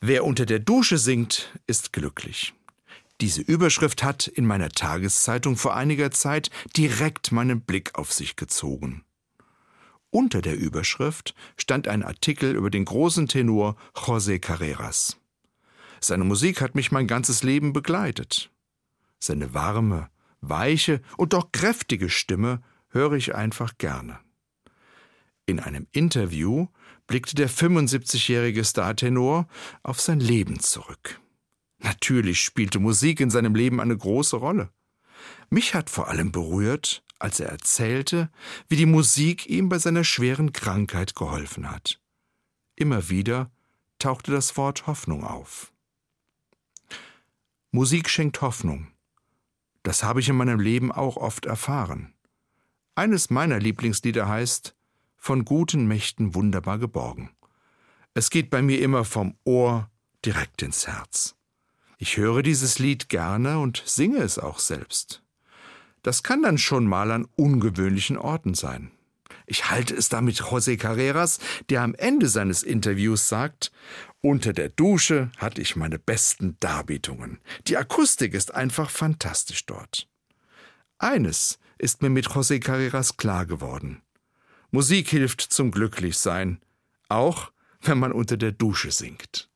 Wer unter der Dusche singt, ist glücklich. Diese Überschrift hat in meiner Tageszeitung vor einiger Zeit direkt meinen Blick auf sich gezogen. Unter der Überschrift stand ein Artikel über den großen Tenor José Carreras. Seine Musik hat mich mein ganzes Leben begleitet. Seine warme, weiche und doch kräftige Stimme höre ich einfach gerne. In einem Interview blickte der 75-jährige Startenor auf sein Leben zurück. Natürlich spielte Musik in seinem Leben eine große Rolle. Mich hat vor allem berührt, als er erzählte, wie die Musik ihm bei seiner schweren Krankheit geholfen hat. Immer wieder tauchte das Wort Hoffnung auf. Musik schenkt Hoffnung. Das habe ich in meinem Leben auch oft erfahren. Eines meiner Lieblingslieder heißt »Von guten Mächten wunderbar geborgen«. Es geht bei mir immer vom Ohr direkt ins Herz. Ich höre dieses Lied gerne und singe es auch selbst. Das kann dann schon mal an ungewöhnlichen Orten sein. Ich halte es da mit José Carreras, der am Ende seines Interviews sagt, unter der Dusche hatte ich meine besten Darbietungen. Die Akustik ist einfach fantastisch dort. Eines ist mir mit José Carreras klar geworden. Musik hilft zum Glücklichsein, auch wenn man unter der Dusche singt.